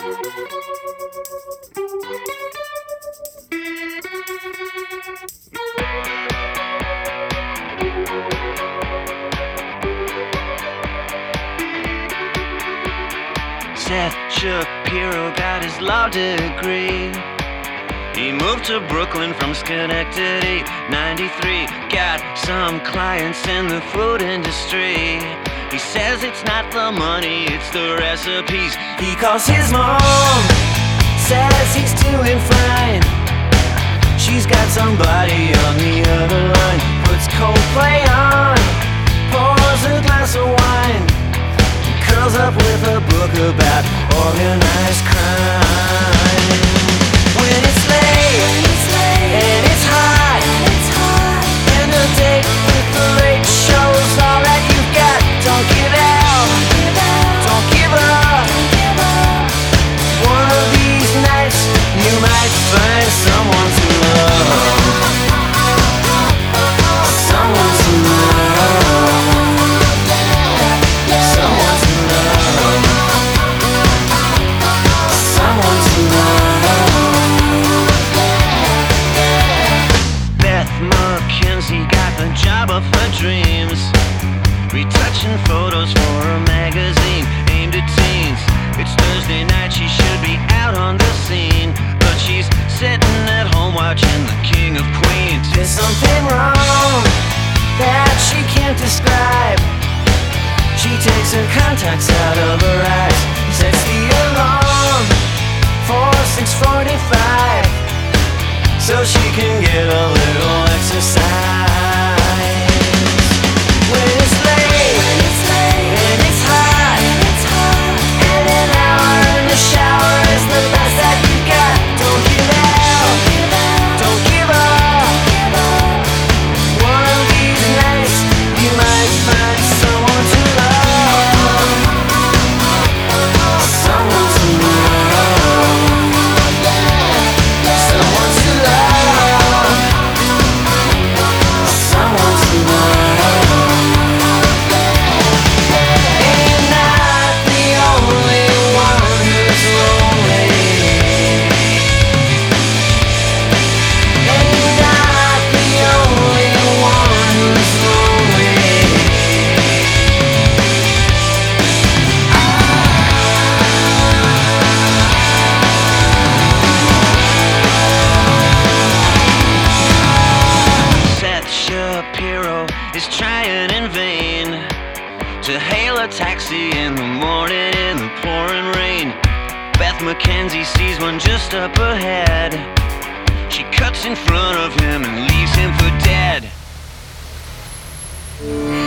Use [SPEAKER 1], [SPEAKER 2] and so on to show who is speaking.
[SPEAKER 1] Seth Shapiro got his law degree. He moved to Brooklyn from Schenectady, 93. Got some clients in the food industry. He says it's not the money, it's the recipes. He calls his mom, says he's doing fine. She's got somebody on the other line. Puts Coldplay on, pours a glass of wine, curls up with a book about organized crime. When it's late and it's hot, and a date with the late show's all that you've got. Don't give out, don't give up. One of these nights you might find someone to love. Someone to love. Someone to love. Someone to love. Beth McKenzie got the job of her dreams, retouching photos for a magazine aimed at teens. It's Thursday night, she should be out on the scene, but she's sitting at home watching The King of Queens. There's something wrong that she can't describe. She takes her contacts out of her eyes, sets the alarm for 6:45, so she can get a little exercise. When it's late and it's hot, and an hour in the shower is the best that you got. Don't give out, don't give up. One of these nights you might find someone to love. Someone to love. Someone to love. Someone to love. And not the only one who's lonely. And not the only one who's lonely. Seth Shapiro is trying in vain to hail a taxi in the morning in the pouring rain. Beth McKenzie sees one just up ahead. She cuts in front of him and leaves him for dead.